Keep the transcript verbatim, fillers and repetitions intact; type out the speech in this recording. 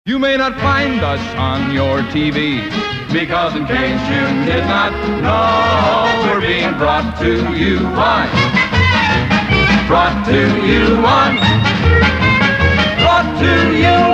You may not find us on your T V, because in case you did not know, we're being brought to you by, brought to you on, brought to you